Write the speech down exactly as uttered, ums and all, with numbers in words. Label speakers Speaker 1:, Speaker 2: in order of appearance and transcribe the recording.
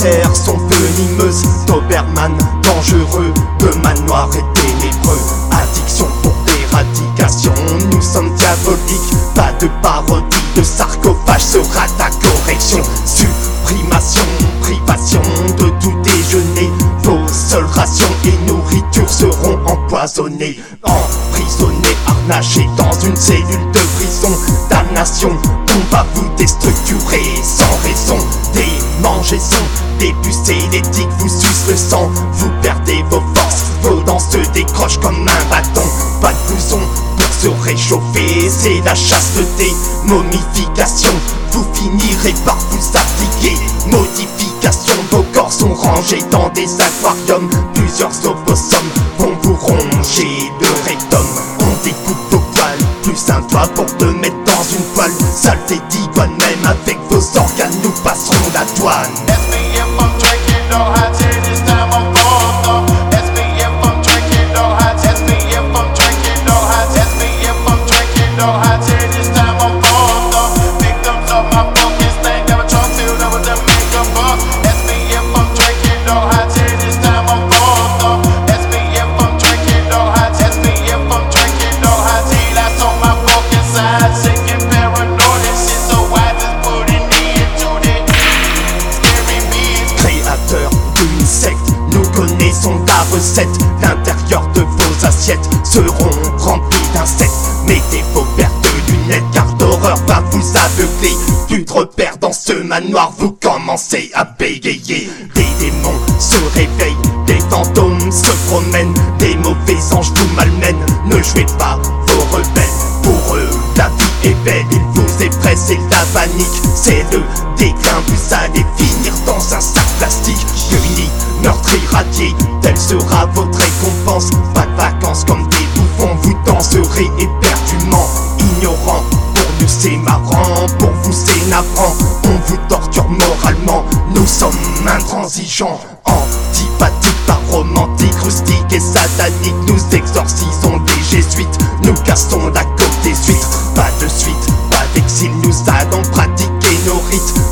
Speaker 1: terres sont venimeuses, Doberman dangereux, de manoir et ténébreux. Addiction pour éradication, nous sommes diaboliques. Pas de parodie, de sarcophage sera ta correction. Suprimation, privation de tout déjeuner. Vos seules rations et nourritures seront empoisonnées. Emprisonnés, harnachés dans une cellule de prison. Damnation, on va vous déstructurer sans raison. Des mangeaisons, des puces électriques vous sucent le sang. Vous perdez vos forces, vos dents se décrochent comme un bâton. Pas de blouson pour se réchauffer, c'est la chasteté. Momification, vous finirez par vous appliquer. Modification, vos corps sont rangés dans des aquariums. Plusieurs opossums vont vous ronger de rectum. On découpe vos poils, plus un doigt pour te mettre dans une poêle. Saleté d'iguane, même avec vos organes, nous passerons la douane.
Speaker 2: Ask me if I'm drinking or hot tea, this time I'm fucked up. Ask me if I'm drinking or hot tea. Ask me if I'm drinking or hot tea. Ask me if I'm drinking or hot tea, this time I'm fucked up. Victims of my fucking thing, never talk filled up with them makeup up. Ask me if I'm drinking or hot tea, this time I'm fucked up. Ask me if I'm drinking or hot tea. Ask me if I'm drinking or hot tea, that's on my fucking side. Sick and paranoid, this shit so wide, just putting me into this. Scary me.
Speaker 1: Créateur d'une secte, nous connaissons la recette. L'intérieur de vos assiettes seront remplis d'insectes. Mettez vos paires de lunettes car d'horreur va vous aveugler. Plus de repères dans ce manoir, vous commencez à bégayer. Des démons se réveillent, des fantômes se promènent. Des mauvais anges vous malmènent, ne jouez pas vos rebelles. Pour eux, la vie est belle, ils vous effraient, c'est la panique. C'est le déclin, vous allez finir dans un sac plastique. Unis, meurtre irradié, telle sera votre récompense. Pas de vacances comme des bouffons, vous danserez éperdument. Ignorant, pour nous c'est marrant, pour vous c'est navrant. On vous torture moralement, nous sommes intransigeants. Antipathiques, pas romantiques, rustiques et sataniques. Nous exorcisons les jésuites, nous cassons la côte des huîtres. Pas de suite, pas d'exil, nous allons pratiquer nos rites.